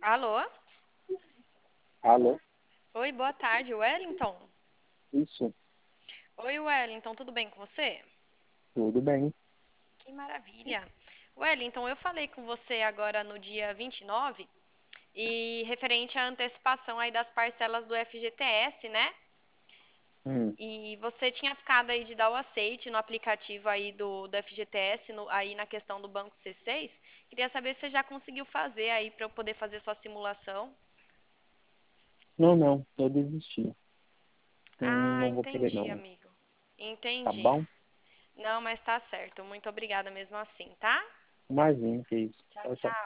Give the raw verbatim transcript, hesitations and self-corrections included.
Alô? Alô? Oi, boa tarde, Wellington. Isso, Oi, Wellington, tudo bem com você? tudo bem. Que maravilha. Wellington, eu falei com você agora no dia vinte e nove e referente à antecipação aí das parcelas do F G T S, né? Hum. E você tinha ficado aí de dar o aceite no aplicativo aí do, do F G T S, no- aí na questão do Banco C seis. Queria saber se você já conseguiu fazer aí para eu poder fazer sua simulação. Não, não, eu desisti. Hum, Ah, não vou querer entendi, não, amigo. tá Entendi. bom? Não, mas tá certo. Muito obrigada mesmo assim, tá? Imagina que isso. Tchau, Tchau, tchau. tchau.